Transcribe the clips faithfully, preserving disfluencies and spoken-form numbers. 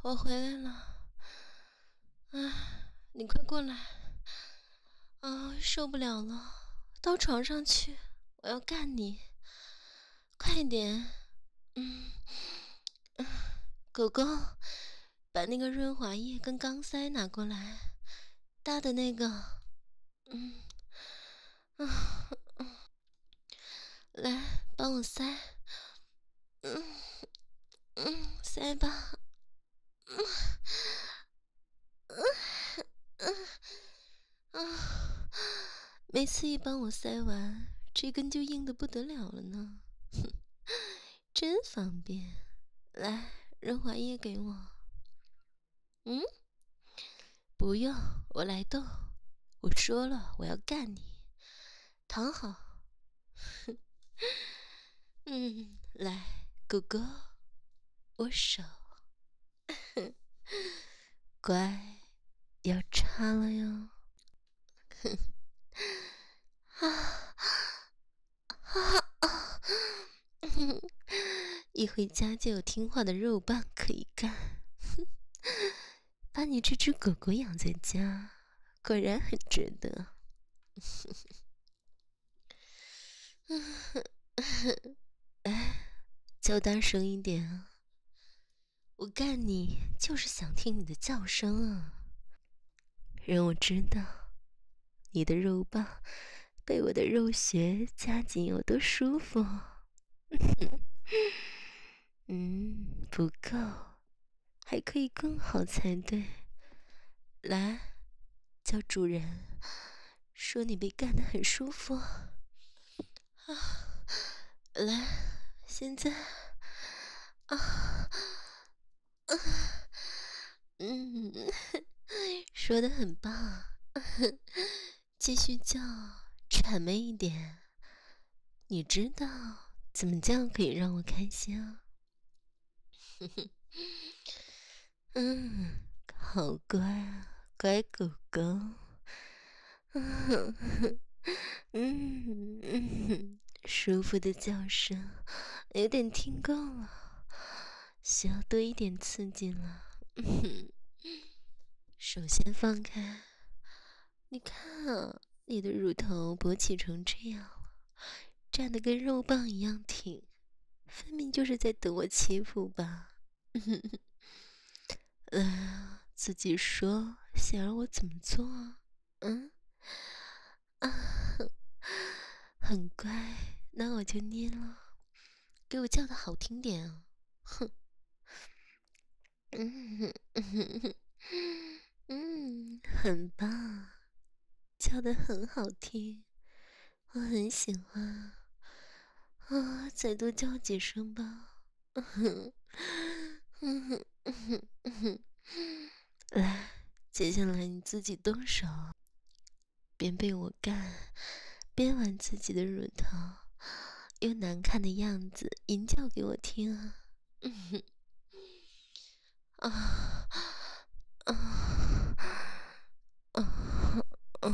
我回来了。啊，你快过来！啊，受不了了，到床上去，我要干你！快点！嗯，嗯狗狗，把那个润滑液跟钢塞拿过来，大的那个。嗯，啊，来，帮我塞。嗯嗯，塞吧。嗯嗯嗯啊！每次一帮我塞完，这根就硬得不得了了呢。哼，真方便。来，润滑液给我。嗯，不用，我来动。我说了，我要干你。躺好。嗯，来，狗狗，握手。乖，要插了哟。啊啊啊！一回家就有听话的肉棒可以干。把你这只狗狗养在家，果然很值得。哎，叫大声一点啊！我干你就是想听你的叫声啊，让我知道你的肉棒被我的肉穴夹紧有多舒服。嗯，不够，还可以更好才对。来，叫主人说你被干得很舒服。啊，来，现在啊啊，嗯，说得很棒，继续叫，谄媚一点。你知道怎么叫可以让我开心啊？嗯，好乖啊，乖狗狗。嗯嗯，舒服的叫声，有点听够了，需要多一点刺激了。首先放开，你看啊，你的乳头勃起成这样了，站得跟肉棒一样挺，分明就是在等我欺负吧？来啊，自己说，想让我怎么做啊？嗯啊，很乖，那我就捏了，给我叫的好听点啊！哼，嗯嗯嗯，很棒，叫的很好听，我很喜欢啊！再多叫几声吧。嗯嗯嗯，来，接下来你自己动手，边被我干，边玩自己的乳头，用难看的样子吟叫给我听啊！嗯啊啊啊啊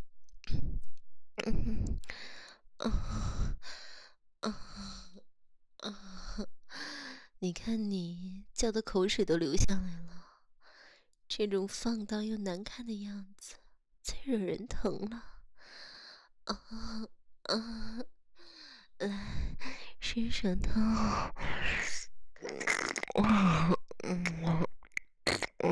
嗯啊啊啊！你看你叫的口水都流下来了，这种放荡又难看的样子，最惹人疼了。啊啊！来，伸舌头。哇，嗯，嗯，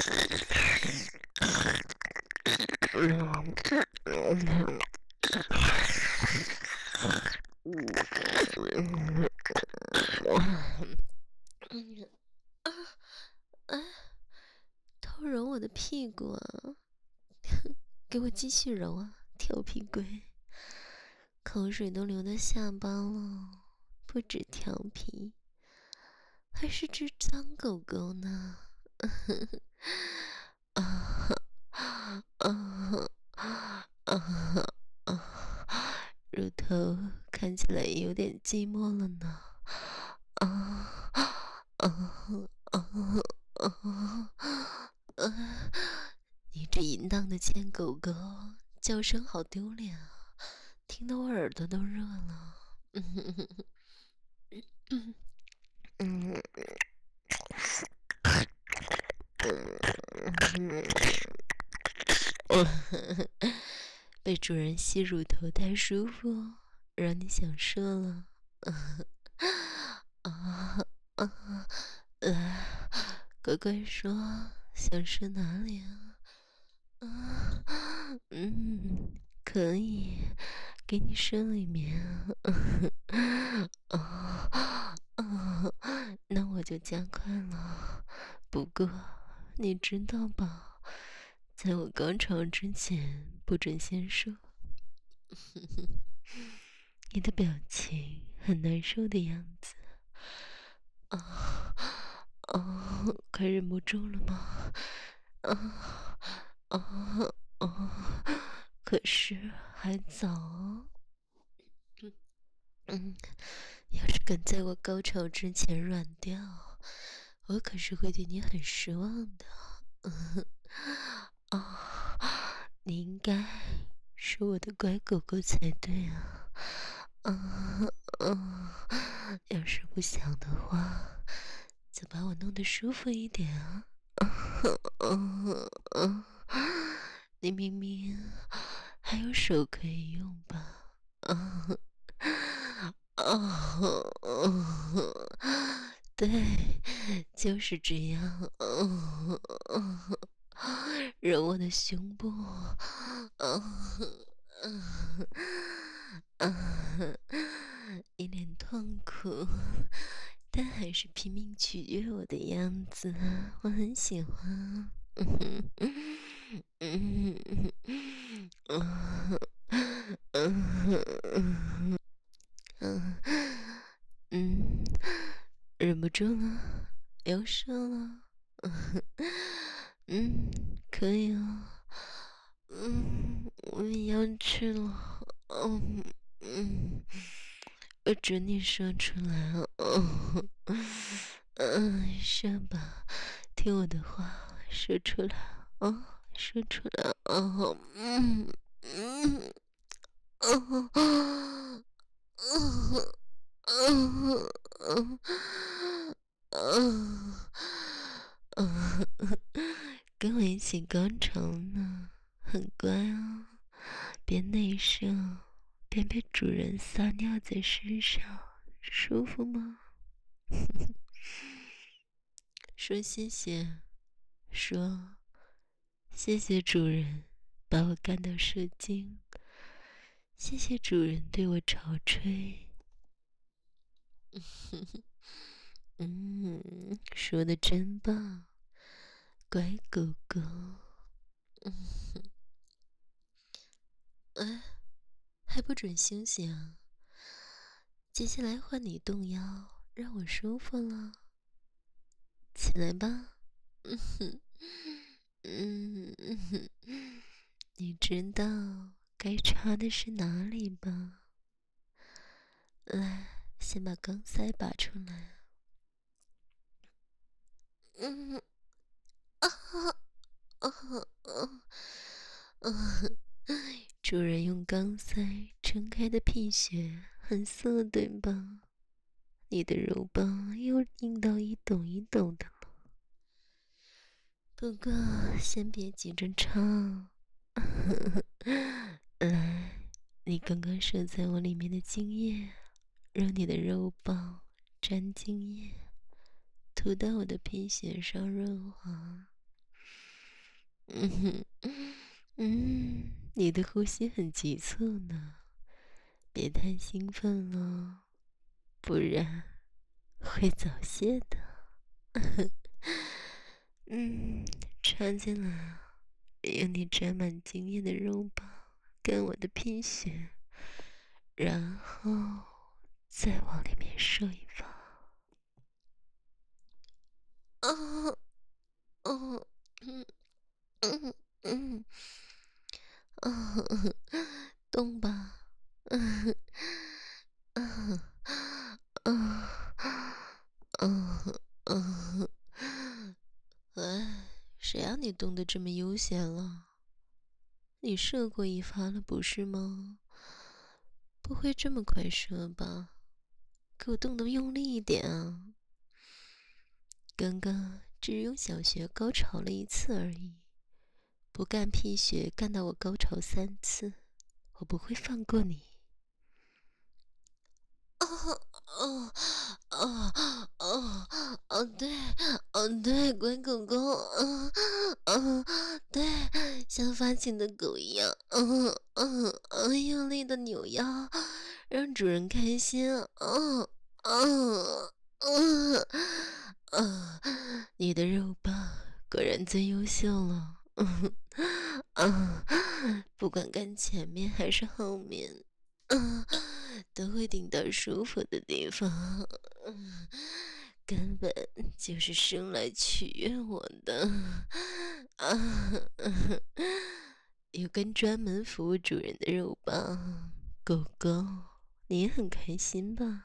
嗯啊啊！偷揉我的屁股啊！给我继续揉啊，调皮鬼！口水都流到下巴了，不止调皮，还是只脏狗狗呢！啊啊啊啊啊！乳头看起来有点寂寞了呢。啊啊啊啊啊！你这淫荡的贱狗狗，叫声好丢脸啊！听得我耳朵都热了。嗯嗯嗯被主人吸乳头太舒服，让你想射了。啊啊！来，乖乖说，想射哪里啊？啊，嗯，可以，给你射里面。啊啊，那我就加快了。不过，你知道吧，在我高潮之前，不准先说。你的表情很难受的样子。啊啊，快忍不住了吗？啊啊啊！可是还早。嗯嗯，要是敢在我高潮之前软掉，我可是会对你很失望的。嗯啊，你应该是我的乖狗狗才对啊！啊啊，要是不想的话，就把我弄得舒服一点啊！啊啊啊！你明明还有手可以用吧？啊啊啊！对，就是这样。嗯嗯，揉我的胸部。嗯嗯嗯，一脸痛苦，但还是拼命取悦我的样子，我很喜欢。嗯嗯嗯嗯嗯嗯嗯，忍不住了，要射了。嗯，可以啊。嗯，我也要去了。嗯嗯，我准你说出来啊。嗯嗯，射吧，听我的话，说出来啊，说出来啊。嗯嗯嗯嗯嗯嗯嗯嗯，跟我一起高潮呢，很乖哦，边内射边被主人撒尿在身上，舒服吗？说谢谢，说谢谢主人把我干到射精，谢谢主人对我潮吹。嗯，说的真棒，乖狗狗。嗯，哎，还不准休息啊！接下来换你动腰，让我舒服了。起来吧。嗯哼，嗯哼，你知道该插的是哪里吧？来，先把钢塞拔出来。嗯啊啊啊啊！主人用钢塞撑开的屁穴很涩，对吧？你的肉棒又硬到一抖一抖的了。不过先别急着唱。来，你刚刚射在我里面的精液，让你的肉棒沾精液，涂到我的屁血上润滑。嗯哼，嗯，你的呼吸很急促呢，别太兴奋了，不然会早泄的。嗯，插进来啊，用你沾满精液的肉棒干我的屁血，然后再往里面射一发。啊，哦，嗯嗯嗯，啊，动吧。嗯嗯嗯嗯嗯，哎，谁让你动得这么悠闲了？你射过一发了，不是吗？不会这么快射吧？给我动得用力一点啊！刚刚只用小穴高潮了一次而已， 不干屁血干到我高潮三次，我不会放过你。哦哦哦哦哦，对，哦对，乖狗狗，嗯嗯，对，像发情的狗一样，嗯嗯嗯，用力的扭腰，让主人开心，嗯嗯嗯嗯，你的肉棒果然最优秀了，嗯嗯，不管干前面还是后面。嗯，都会顶到舒服的地方，嗯，根本就是生来取悦我的，啊，有根专门服务主人的肉棒，狗狗，你也很开心吧？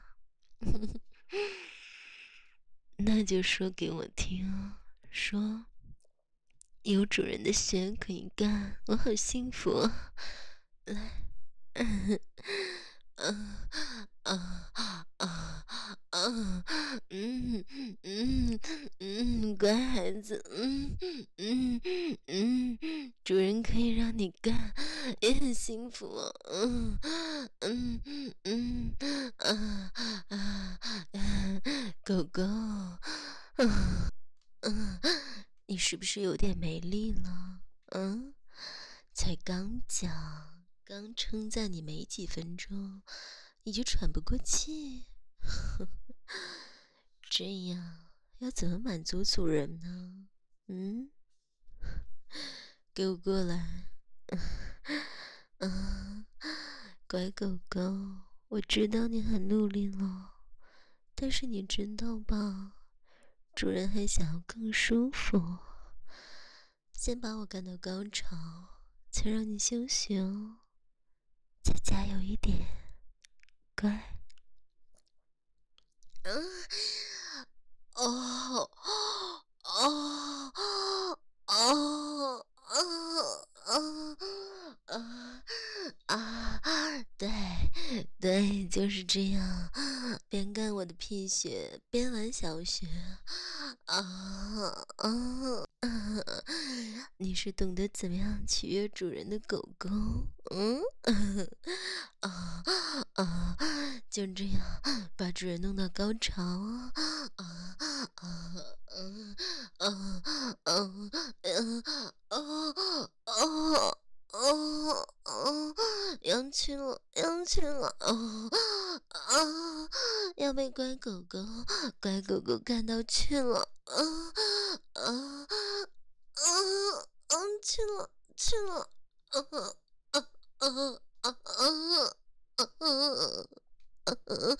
那就说给我听，说有主人的血可以干，我好幸福，来。嗯嗯啊啊啊嗯嗯嗯，乖孩子，嗯嗯嗯，主人可以让你干，也很幸福哦，嗯嗯嗯啊啊啊，狗狗，嗯嗯，你是不是有点没力了？嗯，才刚讲。刚称赞你没几分钟，你就喘不过气，这样要怎么满足主人呢？嗯，给我过来！嗯，乖狗狗，我知道你很努力了，但是你知道吧，主人还想要更舒服，先把我干到高潮，才让你休息哦，再加油一点，乖。嗯，哦，哦，哦，哦，哦，啊啊！对，对，就是这样，边干我的屁血，边玩小雪。啊啊！你是懂得怎么样取悦主人的狗狗，嗯？啊啊！就这样把主人弄到高潮啊啊啊！嗯嗯嗯嗯哦哦哦哦，要去了，要去了，哦啊！要被乖狗狗，乖狗狗看到去了，啊啊啊啊！去了，去了，啊啊啊啊啊啊！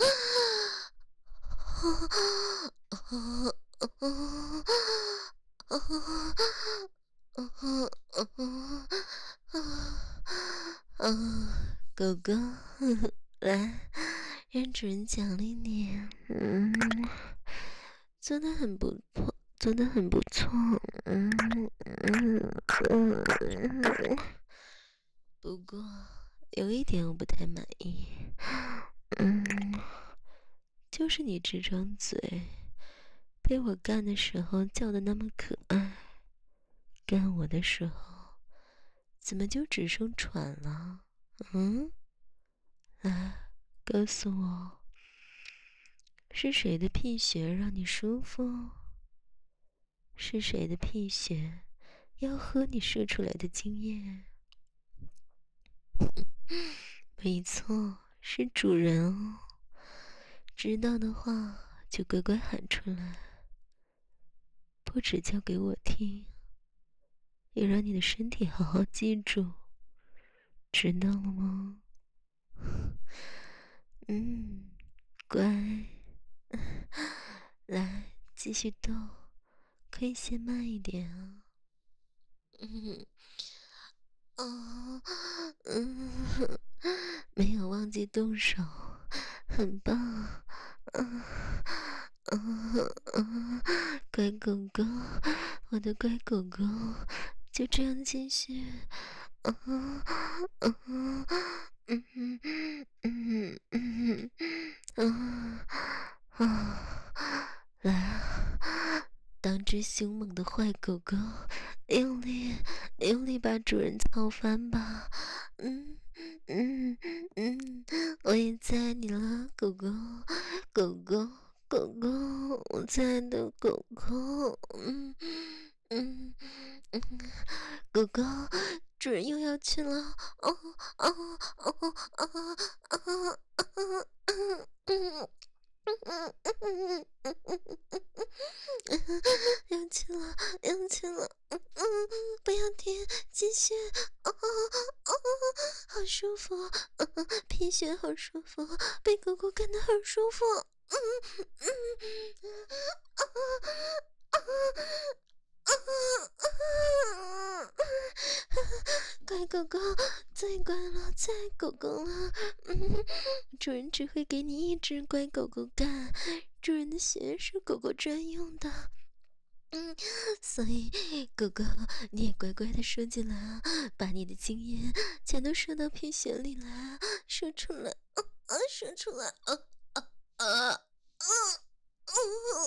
狗狗，来，让主人奖励你。嗯，做的很不错，做的很不错。嗯嗯嗯。不过有一点我不太满意。嗯。就是你这张嘴，被我干的时候叫的那么可爱，干我的时候，怎么就只剩喘了？嗯，来，告诉我，是谁的屁血让你舒服？是谁的屁血要喝你射出来的精液？没错，是主人哦。知道的话就乖乖喊出来，不只叫给我听，也让你的身体好好记住，知道了吗？嗯，乖，来继续动，可以先慢一点啊。嗯，哦，嗯，没有忘记动手，很棒。嗯嗯嗯，乖狗狗，我的乖狗狗，就这样继续。嗯嗯嗯嗯嗯嗯嗯啊，来啊， 当只凶猛的坏狗狗，用力用力把主人操翻吧。嗯嗯嗯，我也在你了，狗狗狗狗狗狗，我亲爱的狗狗。嗯嗯嗯，狗狗，主人又要去了。哦哦哦哦哦哦哦嗯嗯嗯嗯嗯，要去了，要去了，嗯嗯，不要停，继续，哦哦，好舒服，嗯嗯，皮靴好舒服，被狗狗干得好舒服，嗯嗯嗯，啊啊啊啊！乖狗狗，最乖了，最爱狗狗了，嗯，主人只会给你一只乖狗狗干，主人的血是狗狗专用的。嗯，所以狗狗，你也乖乖的说进来啊，把你的经验全都说到屁血里来啊，说出来，啊啊，说出来，啊啊啊啊啊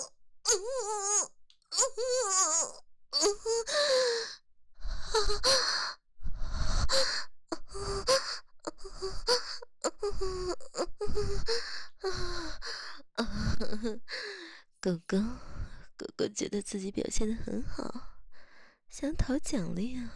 啊！狗狗，狗狗觉得自己表现的很好，想讨奖励啊！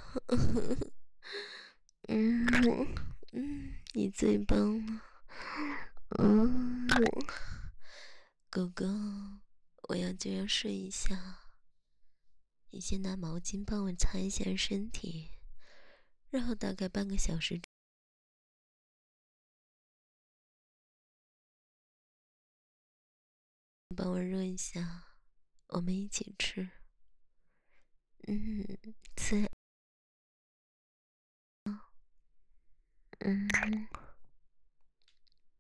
嗯嗯，你最棒了。嗯，狗狗，我要就要睡一下，你先拿毛巾帮我擦一下身体，然后大概半个小时帮我热一下，我们一起吃。嗯，最嗯。